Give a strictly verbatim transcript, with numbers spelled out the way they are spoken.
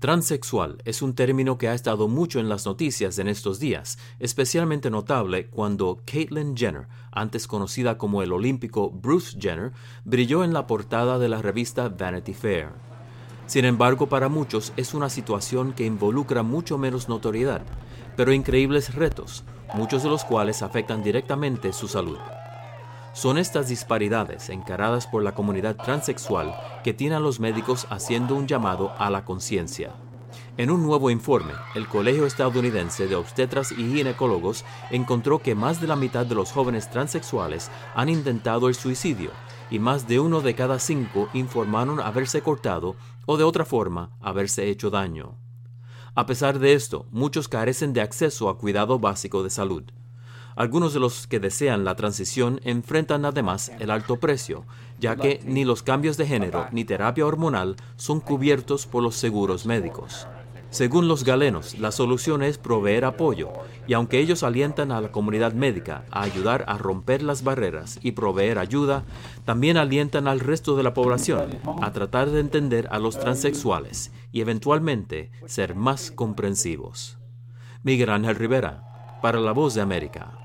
Transexual es un término que ha estado mucho en las noticias en estos días, especialmente notable cuando Caitlyn Jenner, antes conocida como el olímpico Bruce Jenner, brilló en la portada de la revista Vanity Fair. Sin embargo, para muchos es una situación que involucra mucho menos notoriedad, pero increíbles retos, muchos de los cuales afectan directamente su salud. Son estas disparidades encaradas por la comunidad transexual que tienen a los médicos haciendo un llamado a la conciencia. En un nuevo informe, el Colegio Estadounidense de Obstetras y Ginecólogos encontró que más de la mitad de los jóvenes transexuales han intentado el suicidio y más de uno de cada cinco informaron haberse cortado o de otra forma haberse hecho daño. A pesar de esto, muchos carecen de acceso a cuidado básico de salud. Algunos de los que desean la transición enfrentan además el alto precio, ya que ni los cambios de género ni terapia hormonal son cubiertos por los seguros médicos. Según los galenos, la solución es proveer apoyo, y aunque ellos alientan a la comunidad médica a ayudar a romper las barreras y proveer ayuda, también alientan al resto de la población a tratar de entender a los transexuales y eventualmente ser más comprensivos. Miguel Ángel Rivera, para La Voz de América.